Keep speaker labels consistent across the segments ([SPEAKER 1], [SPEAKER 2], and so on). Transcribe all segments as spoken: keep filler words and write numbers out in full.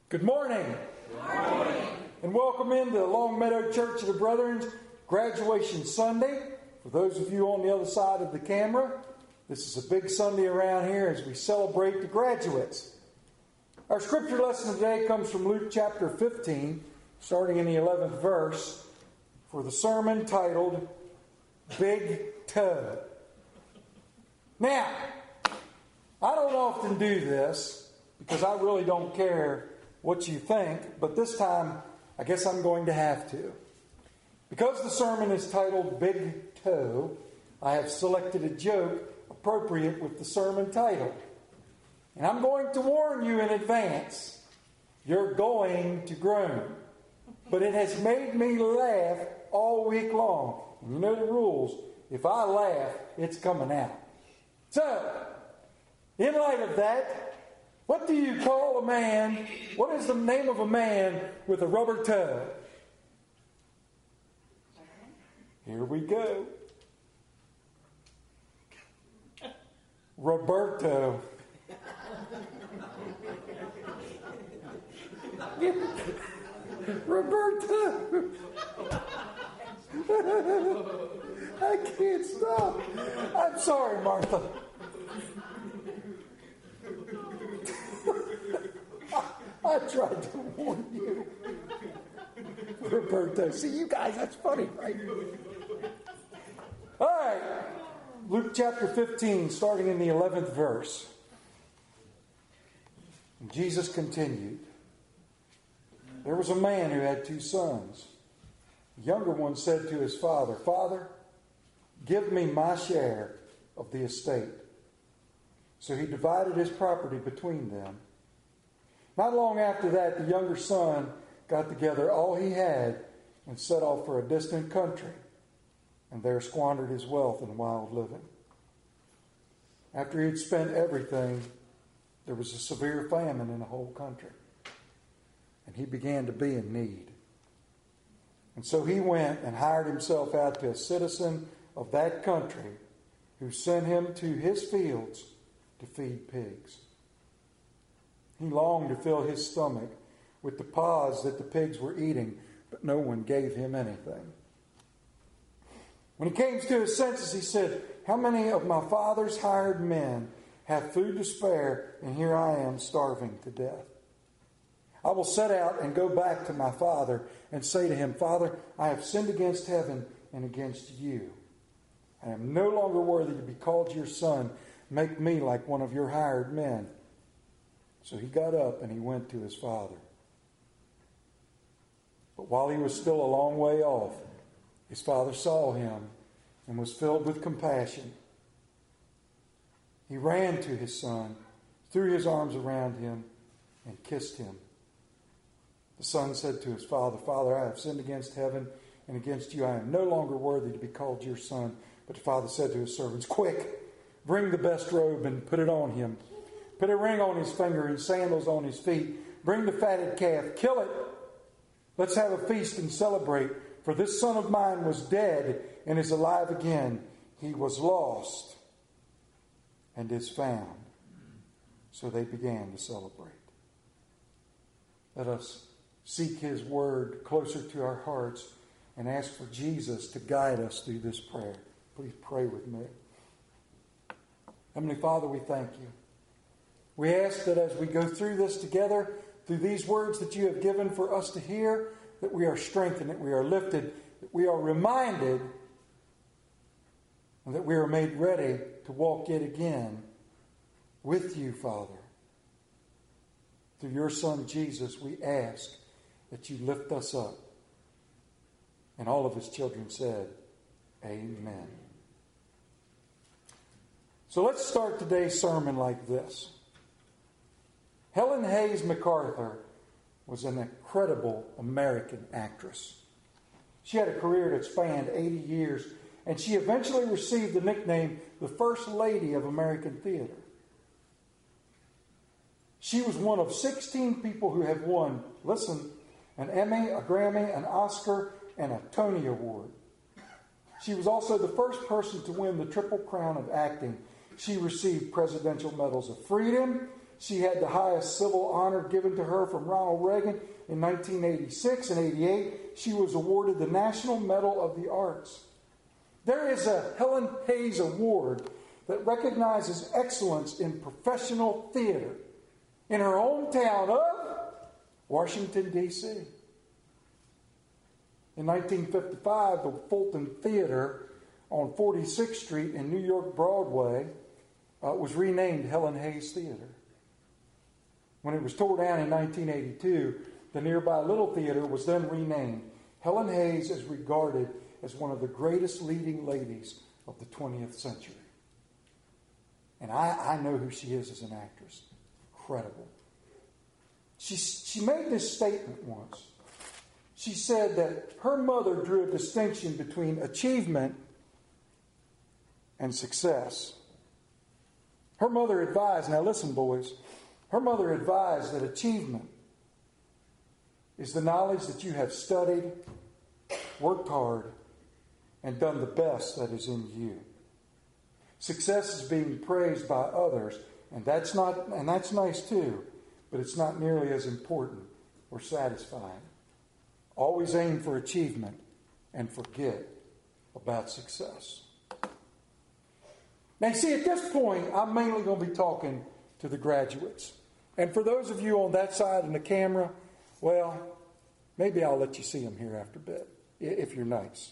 [SPEAKER 1] Good morning.
[SPEAKER 2] Good morning.
[SPEAKER 1] And welcome into Long Meadow Church of the Brethren Graduation Sunday. For those of you on the other side of the camera, this is a big Sunday around here as we celebrate the graduates. Our scripture lesson today comes from Luke chapter fifteen, starting in the eleventh verse, for the sermon titled, Big Toe. Now, I don't often do this because I really don't care what you think, but this time I guess I'm going to have to. Because the sermon is titled Big Toe, I have selected a joke appropriate with the sermon title. And I'm going to warn you in advance, you're going to groan. But it has made me laugh all week long. And you know the rules. If I laugh, it's coming out. So, in light of that, what do you call a man? What is the name of a man with a rubber toe? Here we go. Roberto. Roberto. I can't stop. I'm sorry, Martha. I tried to warn you. Roberto. See, you guys, that's funny, right? All right. Luke chapter fifteen, starting in the eleventh verse. And Jesus continued. There was a man who had two sons. The younger one said to his father, Father, give me my share of the estate. So he divided his property between them. Not long after that, the younger son got together all he had and set off for a distant country, and there squandered his wealth in wild living. After he had spent everything, there was a severe famine in the whole country, and he began to be in need. And so he went and hired himself out to a citizen of that country who sent him to his fields to feed pigs. He longed to fill his stomach with the pods that the pigs were eating, but no one gave him anything. When he came to his senses, he said, How many of my father's hired men have food to spare, and here I am starving to death? I will set out and go back to my father and say to him, Father, I have sinned against heaven and against you. I am no longer worthy to be called your son. Make me like one of your hired men. So he got up and he went to his father. But while he was still a long way off, his father saw him and was filled with compassion. He ran to his son, threw his arms around him, and kissed him. The son said to his father, Father, I have sinned against heaven and against you. I am no longer worthy to be called your son. But the father said to his servants, Quick, bring the best robe and put it on him. Put a ring on his finger and sandals on his feet. Bring the fatted calf. Kill it. Let's have a feast and celebrate. For this son of mine was dead and is alive again. He was lost and is found. So they began to celebrate. Let us seek his word closer to our hearts and ask for Jesus to guide us through this prayer. Please pray with me. Heavenly Father, we thank you. We ask that as we go through this together, through these words that you have given for us to hear, that we are strengthened, that we are lifted, that we are reminded, and that we are made ready to walk yet again with you, Father. Through your Son, Jesus, we ask that you lift us up. And all of his children said, Amen. So let's start today's sermon like this. Helen Hayes MacArthur was an incredible American actress. She had a career that spanned eighty years, and she eventually received the nickname the First Lady of American Theater. She was one of sixteen people who have won, listen, an Emmy, a Grammy, an Oscar, and a Tony Award. She was also the first person to win the Triple Crown of Acting. She received Presidential Medals of Freedom, She had the highest civil honor given to her from Ronald Reagan in nineteen eighty-six and eighty-eight. She was awarded the National Medal of the Arts. There is a Helen Hayes Award that recognizes excellence in professional theater in her hometown of Washington, D C In nineteen fifty-five, the Fulton Theater on forty-sixth Street in New York Broadway uh, was renamed Helen Hayes Theater. When it was torn down in nineteen eighty-two, the nearby Little Theater was then renamed. Helen Hayes is regarded as one of the greatest leading ladies of the twentieth century. And I, I know who she is as an actress. Incredible. She, she made this statement once. She said that her mother drew a distinction between achievement and success. Her mother advised, now listen, boys, her mother advised that achievement is the knowledge that you have studied, worked hard, and done the best that is in you. Success is being praised by others, and that's not and that's nice too, but it's not nearly as important or satisfying. Always aim for achievement and forget about success. Now, you see, at this point, I'm mainly going to be talking to the graduates. And for those of you on that side in the camera, well, maybe I'll let you see them here after a bit, if you're nice.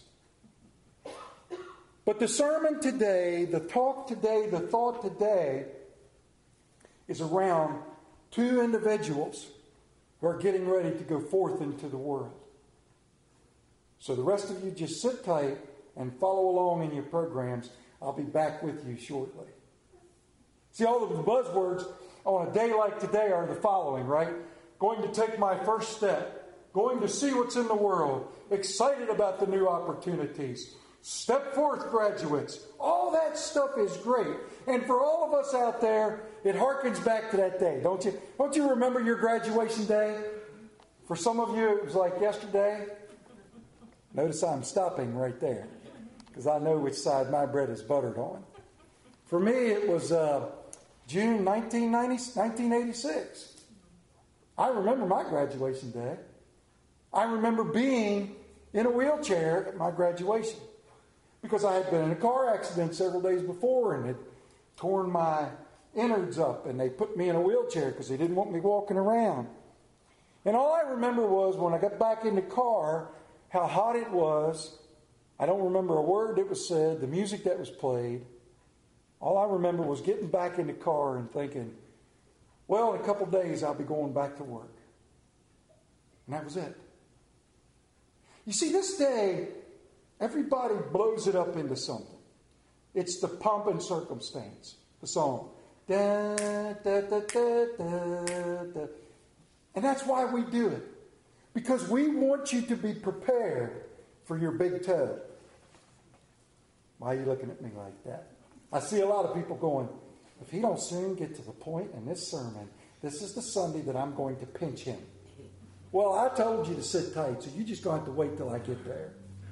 [SPEAKER 1] But the sermon today, the talk today, the thought today is around two individuals who are getting ready to go forth into the world. So the rest of you just sit tight and follow along in your programs. I'll be back with you shortly. See, all of the buzzwords on a day like today are the following, right? Going to take my first step. Going to see what's in the world. Excited about the new opportunities. Step forth, graduates. All that stuff is great. And for all of us out there, it harkens back to that day, don't you? Don't you remember your graduation day? For some of you, it was like yesterday. Notice I'm stopping right there because I know which side my bread is buttered on. For me, it was uh, June nineteen eighty-six. I remember my graduation day. I remember being in a wheelchair at my graduation because I had been in a car accident several days before and had torn my innards up, and they put me in a wheelchair because they didn't want me walking around. And all I remember was when I got back in the car, how hot it was. I don't remember a word that was said, the music that was played. All I remember was getting back in the car and thinking, well, in a couple of days I'll be going back to work. And that was it. You see, this day, everybody blows it up into something. It's the pomp and circumstance, the song. Da, da, da, da, da, da. And that's why we do it. Because we want you to be prepared for your big toe. Why are you looking at me like that? I see a lot of people going, if he don't soon get to the point in this sermon, this is the Sunday that I'm going to pinch him. Well, I told you to sit tight, so you're just going to have to wait till I get there.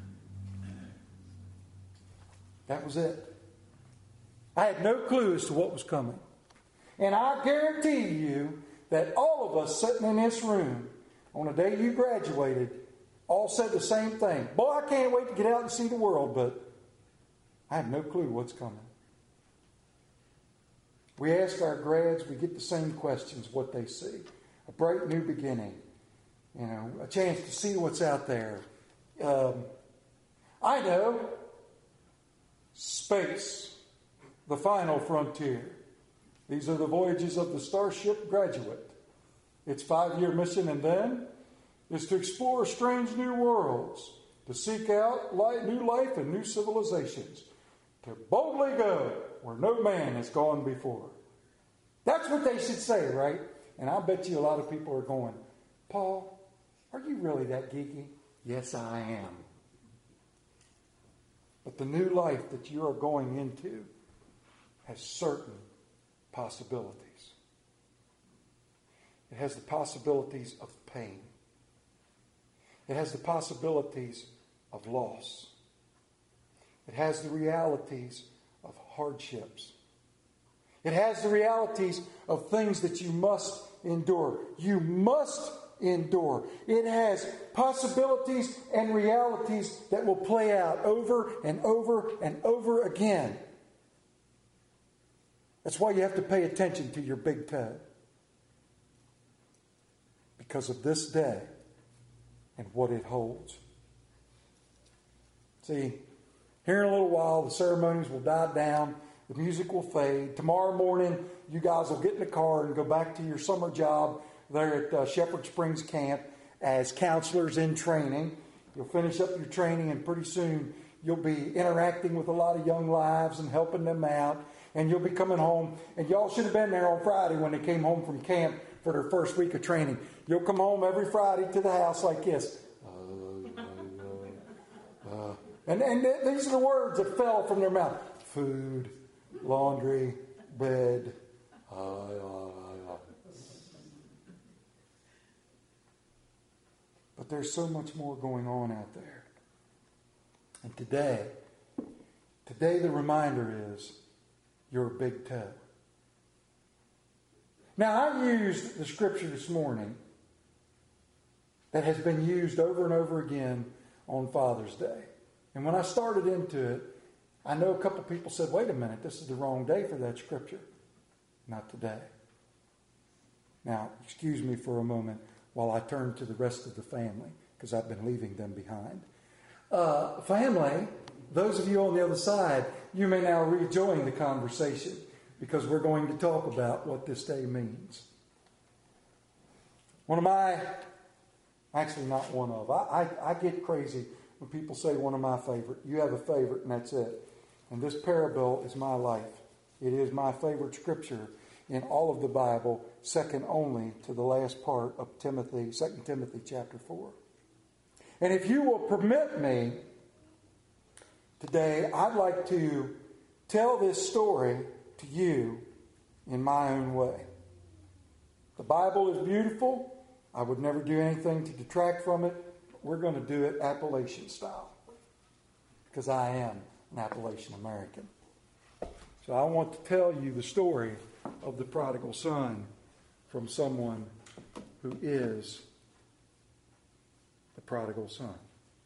[SPEAKER 1] That was it. I had no clue as to what was coming. And I guarantee you that all of us sitting in this room on the day you graduated all said the same thing. Boy, I can't wait to get out and see the world, but I have no clue what's coming. We ask our grads, we get the same questions, what they see. A bright new beginning. You know, a chance to see what's out there. Um, I know. Space. The final frontier. These are the voyages of the Starship Graduate. Its five-year mission and then is to explore strange new worlds, to seek out light, new life and new civilizations, to boldly go where no man has gone before. That's what they should say, right? And I bet you a lot of people are going, Paul, are you really that geeky? Yes, I am. But the new life that you are going into has certain possibilities. It has the possibilities of pain. It has the possibilities of loss. It has the realities of hardships. It has the realities of things that you must endure. You must endure. It has possibilities and realities that will play out over and over and over again. That's why you have to pay attention to your big toe. Because of this day and what it holds. See, here in a little while, the ceremonies will die down. The music will fade. Tomorrow morning, you guys will get in the car and go back to your summer job there at uh, Shepherd Springs Camp as counselors in training. You'll finish up your training, and pretty soon you'll be interacting with a lot of young lives and helping them out. And you'll be coming home. And y'all should have been there on Friday when they came home from camp for their first week of training. You'll come home every Friday to the house like this. Uh, uh, uh. And, and th- these are the words that fell from their mouth. Food, laundry, bed. Uh, uh, uh. But there's so much more going on out there. And today, today the reminder is your big toe. Now, I used the scripture this morning that has been used over and over again on Father's Day. And when I started into it, I know a couple people said, wait a minute, this is the wrong day for that scripture. Not today. Now, excuse me for a moment while I turn to the rest of the family, because I've been leaving them behind. Uh, family, those of you on the other side, you may now rejoin the conversation, because we're going to talk about what this day means. One of my, actually not one of, I, I, I get crazy when people say one of my favorite. You have a favorite and that's it. And this parable is my life. It is my favorite scripture in all of the Bible, second only to the last part of Timothy, Second Timothy chapter four. And if you will permit me, today I'd like to tell this story to you in my own way. The Bible is beautiful. I would never do anything to detract from it. But we're going to do it Appalachian style, because I am an Appalachian American. So I want to tell you the story of the prodigal son from someone who is the prodigal son.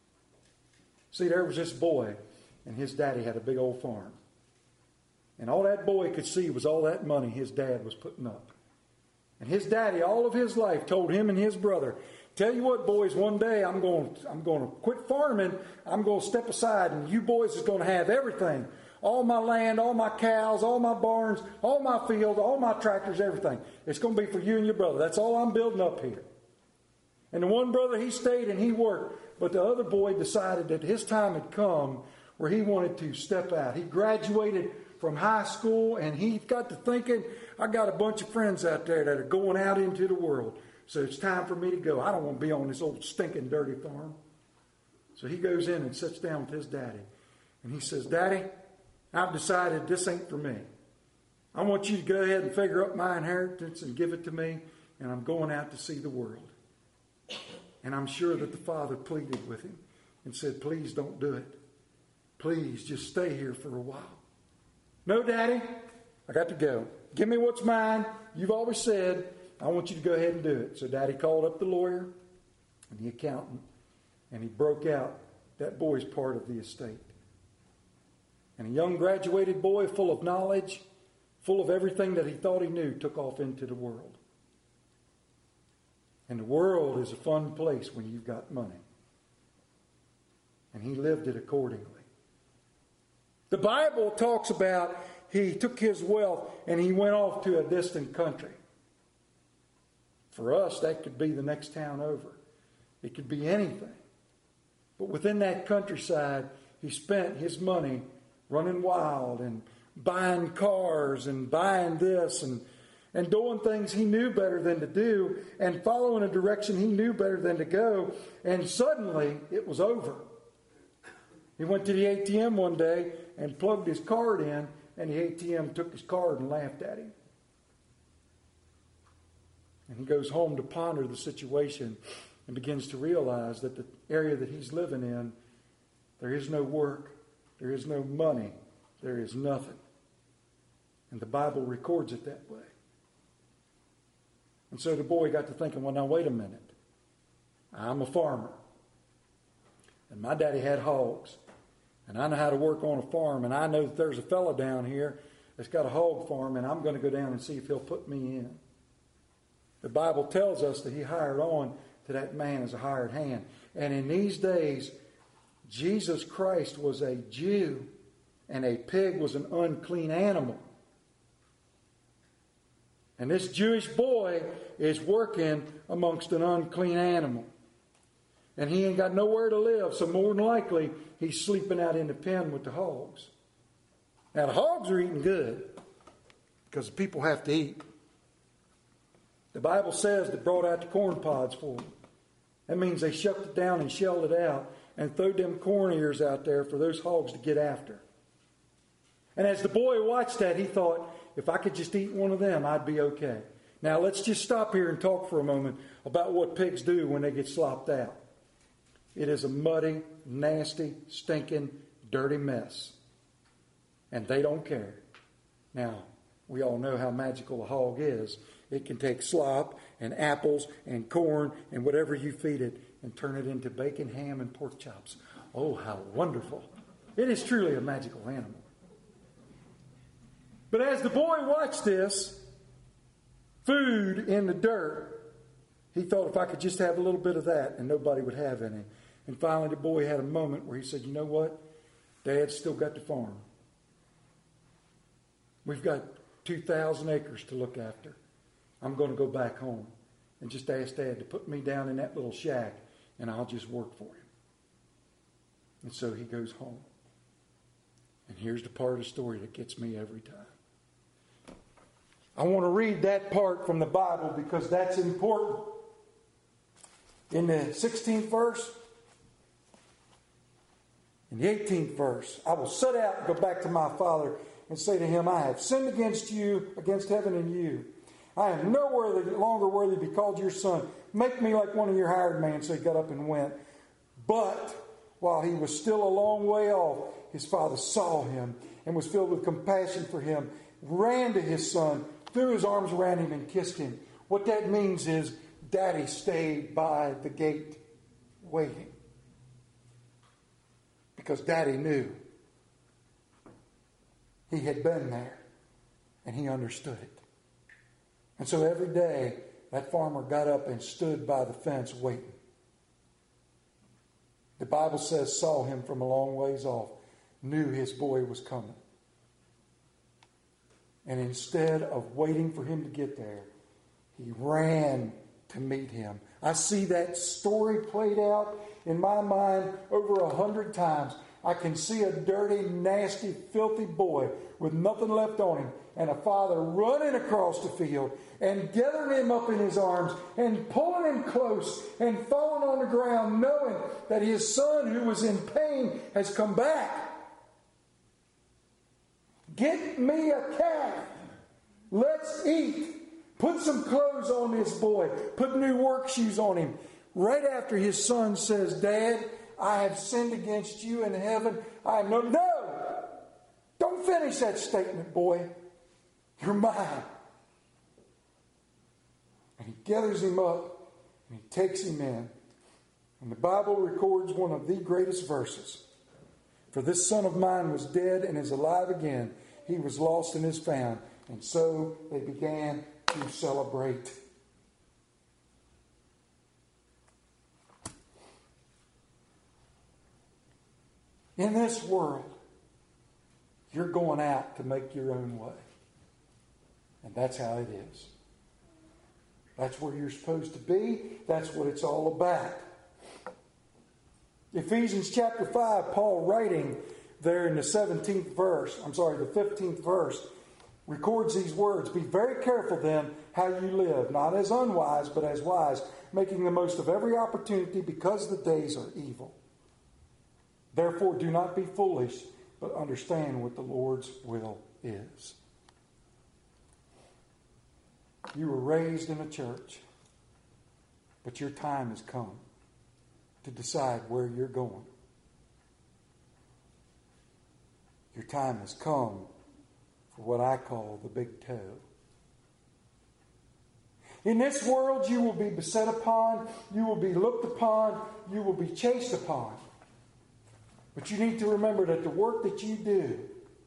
[SPEAKER 1] See, there was this boy, and his daddy had a big old farm. And all that boy could see was all that money his dad was putting up. And his daddy, all of his life, told him and his brother, tell you what, boys, one day I'm going, I'm going to quit farming. I'm going to step aside, and you boys is going to have everything. All my land, all my cows, all my barns, all my fields, all my tractors, everything. It's going to be for you and your brother. That's all I'm building up here. And the one brother, he stayed and he worked. But the other boy decided that his time had come where he wanted to step out. He graduated from high school, and he got to thinking, I got a bunch of friends out there that are going out into the world. So it's time for me to go. I don't want to be on this old stinking dirty farm. So he goes in and sits down with his daddy. And he says, Daddy, I've decided this ain't for me. I want you to go ahead and figure up my inheritance and give it to me. And I'm going out to see the world. And I'm sure that the father pleaded with him and said, please don't do it. Please just stay here for a while. No, Daddy, I got to go. Give me what's mine. You've always said, I want you to go ahead and do it. So Daddy called up the lawyer and the accountant, and he broke out that boy's part of the estate. And a young graduated boy full of knowledge, full of everything that he thought he knew, took off into the world. And the world is a fun place when you've got money. And he lived it accordingly. The Bible talks about he took his wealth and he went off to a distant country. For us, that could be the next town over. It could be anything. But within that countryside, he spent his money running wild and buying cars and buying this and, and doing things he knew better than to do and following a direction he knew better than to go. And suddenly, it was over. He went to the A T M one day and plugged his card in, and the A T M took his card and laughed at him. And he goes home to ponder the situation and begins to realize that the area that he's living in, there is no work, there is no money, there is nothing. And the Bible records it that way. And so the boy got to thinking, well, now wait a minute. I'm a farmer. And my daddy had hogs. And I know how to work on a farm. And I know that there's a fella down here that's got a hog farm. And I'm going to go down and see if he'll put me in. The Bible tells us that he hired on to that man as a hired hand. And in these days, Jesus Christ was a Jew. And a pig was an unclean animal. And this Jewish boy is working amongst an unclean animal. And he ain't got nowhere to live, so more than likely, he's sleeping out in the pen with the hogs. Now, the hogs are eating good, because the people have to eat. The Bible says they brought out the corn pods for them. That means they shucked it down and shelled it out, and threw them corn ears out there for those hogs to get after. And as the boy watched that, he thought, if I could just eat one of them, I'd be okay. Now, let's just stop here and talk for a moment about what pigs do when they get slopped out. It is a muddy, nasty, stinking, dirty mess. And they don't care. Now, we all know how magical a hog is. It can take slop and apples and corn and whatever you feed it and turn it into bacon, ham, and pork chops. Oh, how wonderful. It is truly a magical animal. But as the boy watched this food in the dirt, he thought, if I could just have a little bit of that, and nobody would have any. And finally the boy had a moment where he said, you know what? Dad's still got the farm. We've got two thousand acres to look after. I'm going to go back home and just ask Dad to put me down in that little shack, and I'll just work for him. And so he goes home. And here's the part of the story that gets me every time. I want to read that part from the Bible because that's important. In the sixteenth verse, in the eighteenth verse, I will set out and go back to my father and say to him, I have sinned against you, against heaven and you. I am no worthy, longer worthy to be called your son. Make me like one of your hired men. So he got up and went. But while he was still a long way off, his father saw him and was filled with compassion for him, ran to his son, threw his arms around him and kissed him. What that means is Daddy stayed by the gate waiting. Because Daddy knew he had been there and he understood it. And so every day that farmer got up and stood by the fence waiting. The Bible says saw him from a long ways off, knew his boy was coming. And instead of waiting for him to get there, he ran to meet him. I see that story played out in my mind over a hundred times. I can see a dirty, nasty, filthy boy with nothing left on him and a father running across the field and gathering him up in his arms and pulling him close and falling on the ground knowing that his son who was in pain has come back. Get me a calf. Let's eat. Put some clothes on this boy. Put new work shoes on him. Right after his son says, Dad, I have sinned against you in heaven. I am no... No! Don't finish that statement, boy. You're mine. And he gathers him up and he takes him in. And the Bible records one of the greatest verses. For this son of mine was dead and is alive again. He was lost and is found. And so they began to celebrate. In this world, you're going out to make your own way. And that's how it is. That's where you're supposed to be. That's what it's all about. Ephesians chapter five, Paul writing there in the seventeenth verse, I'm sorry, the fifteenth verse, records these words. Be very careful then how you live, not as unwise, but as wise, making the most of every opportunity because the days are evil. Therefore, do not be foolish, but understand what the Lord's will is. You were raised in a church, but your time has come to decide where you're going. Your time has come for what I call the big toe. In this world you will be beset upon, you will be looked upon, you will be chased upon. But you need to remember that the work that you do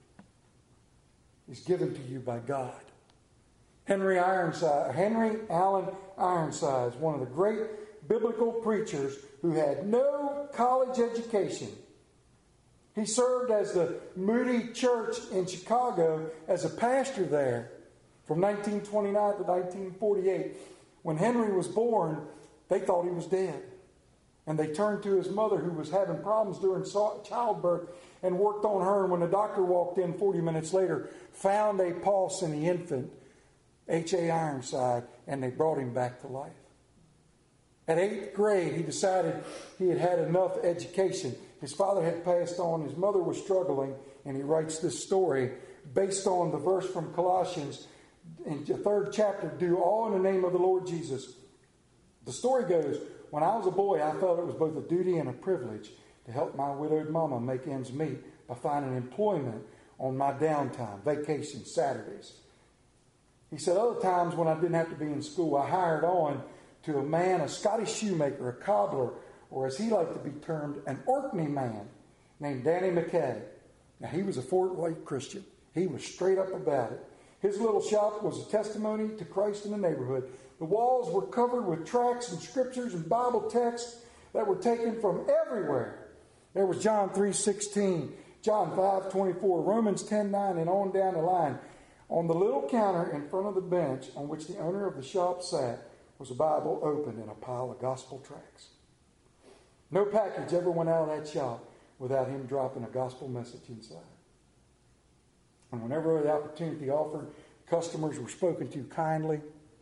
[SPEAKER 1] is given to you by God. Henry Ironside, Henry Allen Ironside is one of the great biblical preachers who had no college education. He served as the Moody Church in Chicago as a pastor there from nineteen twenty-nine to nineteen forty-eight. When Henry was born, they thought he was dead. And they turned to his mother, who was having problems during childbirth, and worked on her. And when the doctor walked in forty minutes later, found a pulse in the infant, H A Ironside, and they brought him back to life. At eighth grade, he decided he had had enough education. His father had passed on, his mother was struggling, and he writes this story based on the verse from Colossians in the third chapter, do all in the name of the Lord Jesus. The story goes, when I was a boy, I felt it was both a duty and a privilege to help my widowed mama make ends meet by finding employment on my downtime, vacations, Saturdays. He said other times when I didn't have to be in school, I hired on to a man, a Scottish shoemaker, a cobbler, or as he liked to be termed, an Orkney man named Danny McKay. Now, he was a Fort White Christian. He was straight up about it. His little shop was a testimony to Christ in the neighborhood. The walls were covered with tracts and scriptures and Bible texts that were taken from everywhere. There was John three sixteen, John five twenty-four, Romans ten nine, and on down the line. On the little counter in front of the bench on which the owner of the shop sat was a Bible open and a pile of gospel tracts. No package ever went out of that shop without him dropping a gospel message inside. And whenever the opportunity offered, customers were spoken to kindly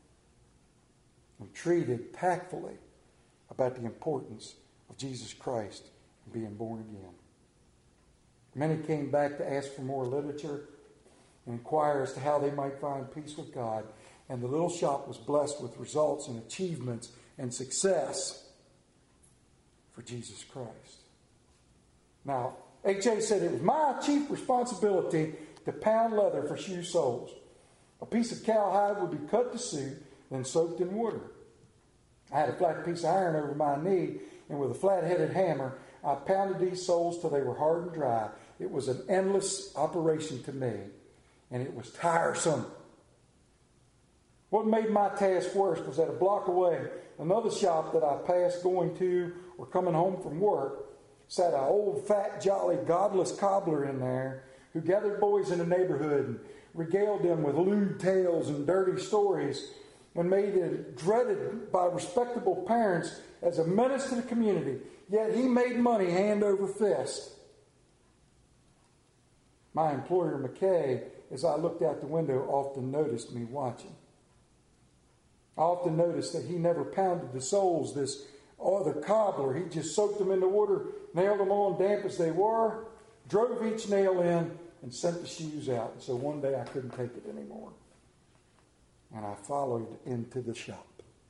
[SPEAKER 1] and treated tactfully about the importance of Jesus Christ and being born again. Many came back to ask for more literature and inquire as to how they might find peace with God. And the little shop was blessed with results and achievements and success for Jesus Christ. Now, H A said, it was my chief responsibility to pound leather for shoe soles. A piece of cowhide would be cut to suit, then soaked in water. I had a flat piece of iron over my knee, and with a flat-headed hammer, I pounded these soles till they were hard and dry. It was an endless operation to me, and it was tiresome. What made my task worse was that a block away, another shop that I passed going to or coming home from work, sat an old, fat, jolly, godless cobbler in there who gathered boys in the neighborhood and regaled them with lewd tales and dirty stories and made it dreaded by respectable parents as a menace to the community. Yet he made money hand over fist. My employer, McKay, as I looked out the window, often noticed me watching. I often noticed that he never pounded the soles, this other cobbler. He just soaked them in the water, nailed them on damp as they were, drove each nail in, and sent the shoes out. And so one day I couldn't take it anymore. And I followed into the shop.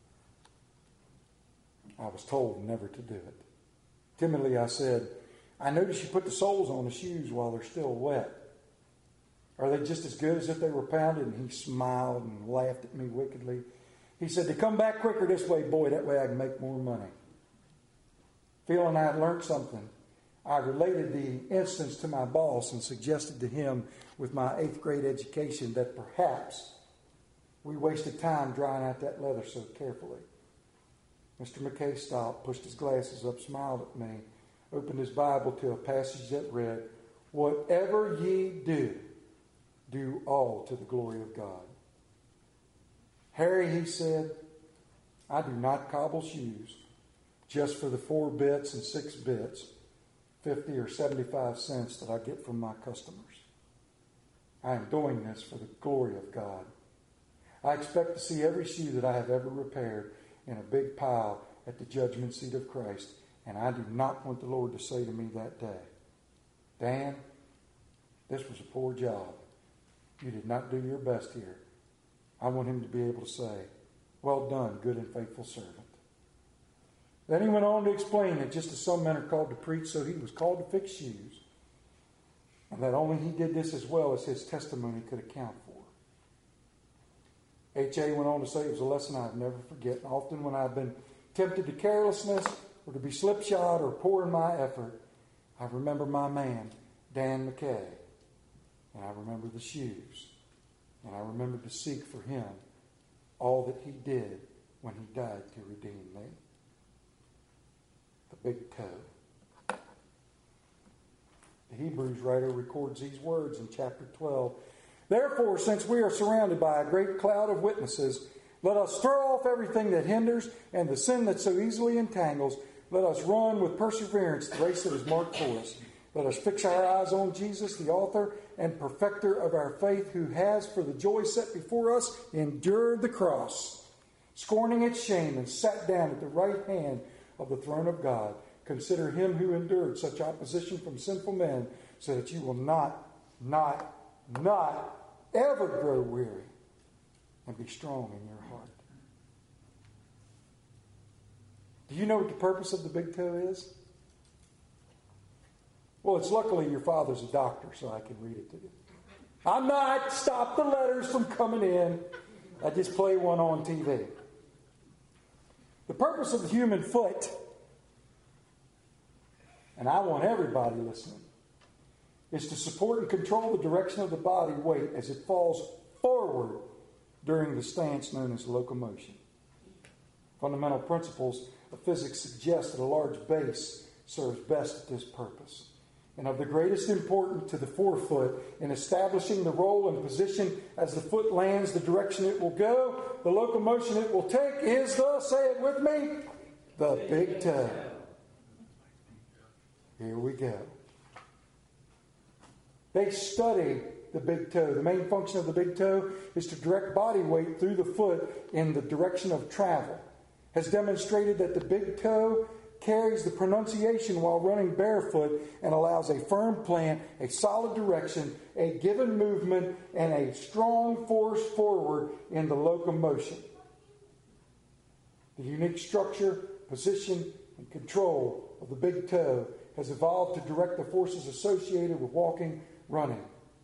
[SPEAKER 1] I was told never to do it. Timidly I said, I noticed you put the soles on the shoes while they're still wet. Are they just as good as if they were pounded? And he smiled and laughed at me wickedly. He said, to come back quicker this way, boy, that way I can make more money. Feeling I had learned something, I related the instance to my boss and suggested to him with my eighth grade education that perhaps we wasted time drying out that leather so carefully. Mister McKay stopped, pushed his glasses up, smiled at me, opened his Bible to a passage that read, whatever ye do, do all to the glory of God. Harry, he said, I do not cobble shoes just for the four bits and six bits, fifty or seventy-five cents that I get from my customers. I am doing this for the glory of God. I expect to see every shoe that I have ever repaired in a big pile at the judgment seat of Christ, and I do not want the Lord to say to me that day, Dan, this was a poor job. You did not do your best here. I want him to be able to say, well done, good and faithful servant. Then he went on to explain that just as some men are called to preach, so he was called to fix shoes. and that only he did this as well as his testimony could account for. H A went on to say, it was a lesson I've never forget. And often when I've been tempted to carelessness or to be slipshod or poor in my effort, I remember my man, Dan McKay, and I remember the shoes, and I remember to seek for him all that he did when he died to redeem me. The big toe. The Hebrews writer records these words in chapter twelve. Therefore, since we are surrounded by a great cloud of witnesses, let us throw off everything that hinders and the sin that so easily entangles. Let us run with perseverance the race that is marked for us. Let us fix our eyes on Jesus, the author and perfecter of our faith, who has, for the joy set before us, endured the cross, scorning its shame, and sat down at the right hand of the throne of God. Consider him who endured such opposition from sinful men, so that you will not, not, not ever grow weary, and be strong in your heart. Do you know what the purpose of the big toe is? Well, it's luckily your father's a doctor, so I can read it to you. I'm not. Stop the letters from coming in. I just play one on T V. The purpose of the human foot, and I want everybody listening, is to support and control the direction of the body weight as it falls forward during the stance known as locomotion. Fundamental principles of physics suggest that a large base serves best at this purpose. And of the greatest importance to the forefoot in establishing the role and position as the foot lands the direction it will go, the locomotion it will take is the, say it with me, the big toe. Here we go. They study the big toe. The main function of the big toe is to direct body weight through the foot in the direction of travel. Has demonstrated that the big toe carries the pronunciation while running barefoot and allows a firm plant, a solid direction, a given movement, and a strong force forward in the locomotion. The unique structure, position, and control of the big toe has evolved to direct the forces associated with walking, running.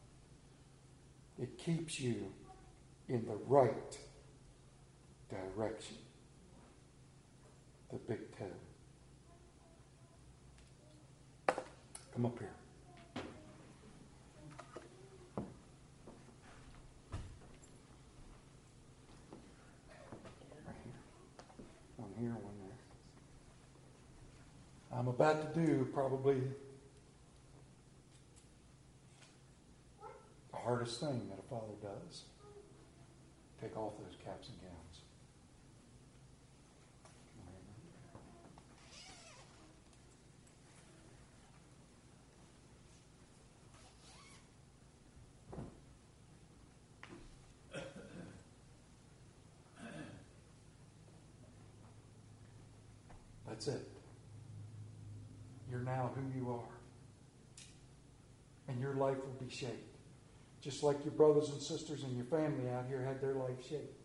[SPEAKER 1] It keeps you in the right direction. The big toe. Come up here. Right here. One here, one there. I'm about to do probably the hardest thing that a father does. Take off those caps and gowns. That's it. You're now who you are. And your life will be shaped. Just like your brothers and sisters and your family out here had their life shaped.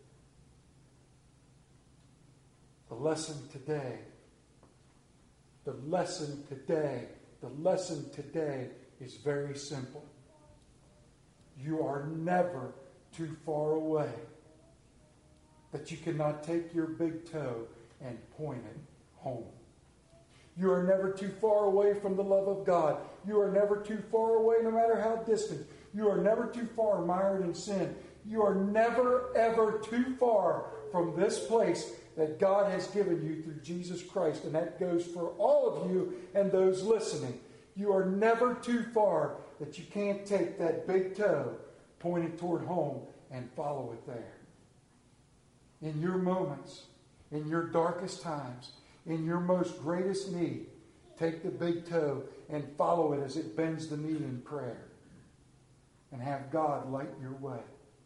[SPEAKER 1] The lesson today, the lesson today, the lesson today is very simple. You are never too far away that you cannot take your big toe and point it home. You are never too far away from the love of God. You are never too far away, no matter how distant. You are never too far mired in sin. You are never, ever too far from this place that God has given you through Jesus Christ. And that goes for all of you and those listening. You are never too far that you can't take that big toe pointed toward home and follow it there. In your moments, in your darkest times, in your most greatest need, take the big toe and follow it as it bends the knee in prayer. And have God light your way.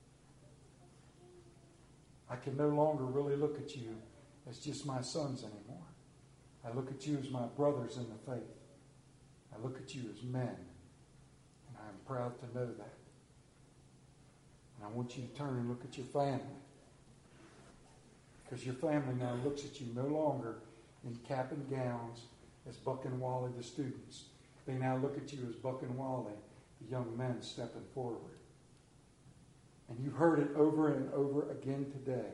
[SPEAKER 1] I can no longer really look at you as just my sons anymore. I look at you as my brothers in the faith. I look at you as men. And I am proud to know that. And I want you to turn and look at your family. Because your family now looks at you no longer in cap and gowns as Buck and Wally the students. They now look at you as Buck and Wally the young men stepping forward. And you heard it over and over again today.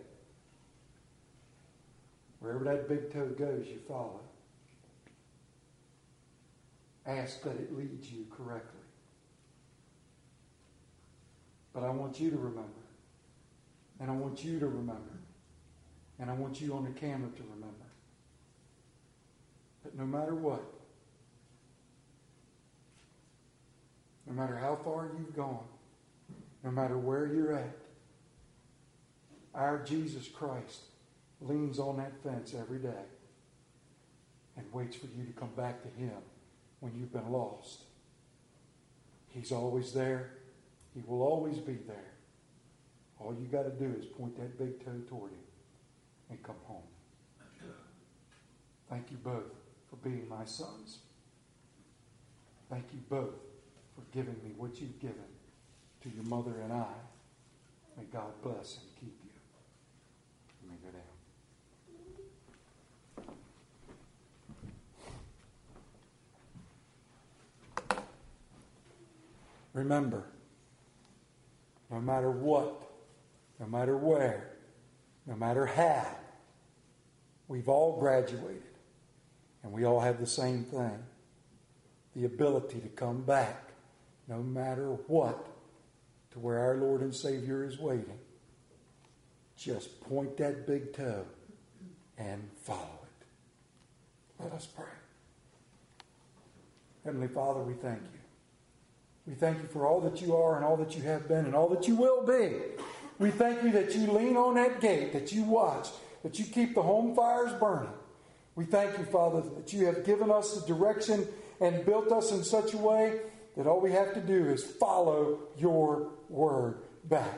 [SPEAKER 1] Wherever that big toe goes, you follow. Ask that it leads you correctly. But I want you to remember. And I want you to remember. And I want you on the camera to remember. That no matter what, no matter how far you've gone, no matter where you're at, our Jesus Christ leans on that fence every day and waits for you to come back to Him when you've been lost. He's always there. He will always be there. All you got to do is point that big toe toward Him and come home. Thank you both for being my sons. Thank you both for giving me what you've given to your mother and I. May God bless and keep you. You may go down. Remember, no matter what, no matter where, no matter how, we've all graduated. And we all have the same thing. The ability to come back, no matter what, to where our Lord and Savior is waiting. Just point that big toe and follow it. Let us pray. Heavenly Father, we thank you. We thank you for all that you are and all that you have been and all that you will be. We thank you that you lean on that gate, that you watch, that you keep the home fires burning. We thank you, Father, that you have given us the direction and built us in such a way that all we have to do is follow your word back.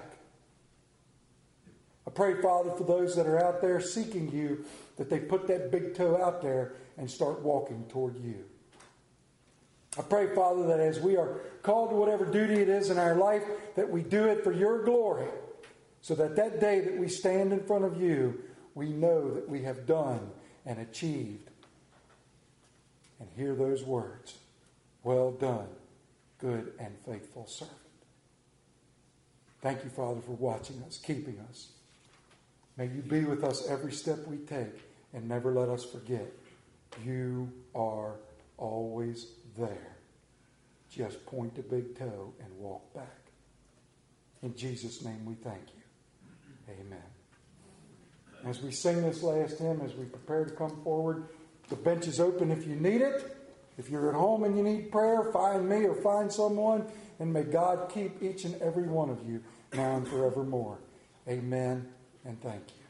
[SPEAKER 1] I pray, Father, for those that are out there seeking you, that they put that big toe out there and start walking toward you. I pray, Father, that as we are called to whatever duty it is in our life, that we do it for your glory, so that that day that we stand in front of you, we know that we have done and achieved. And hear those words, well done, good and faithful servant. Thank you, Father, for watching us, keeping us. May you be with us every step we take and never let us forget. You are always there. Just point the big toe and walk back. In Jesus' name we thank you. Amen. As we sing this last hymn, as we prepare to come forward, the bench is open if you need it. If you're at home and you need prayer, find me or find someone. And may God keep each and every one of you now and forevermore. Amen and thank you.